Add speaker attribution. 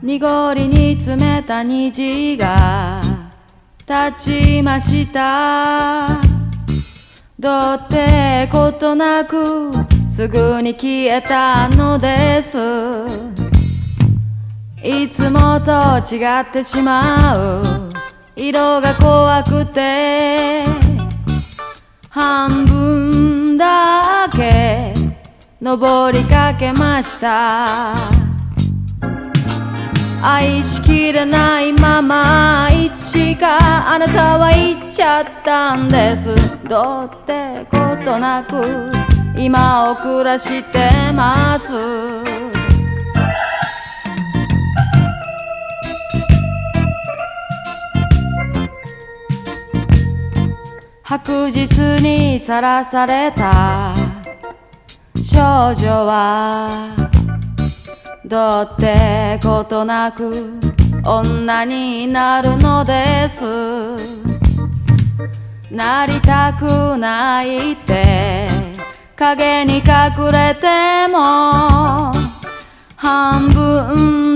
Speaker 1: 濁りに詰めた虹が立ちました。どうってことなくすぐに消えたのです。いつもと違ってしまう色が怖くて、半分だけ登りかけました。愛しきれないままいつしかあなたは言っちゃったんです。どうってことなく今を暮らしてます。白日にさらされた少女はどうってことなく女になるのです。なりたくないって影に隠れても半分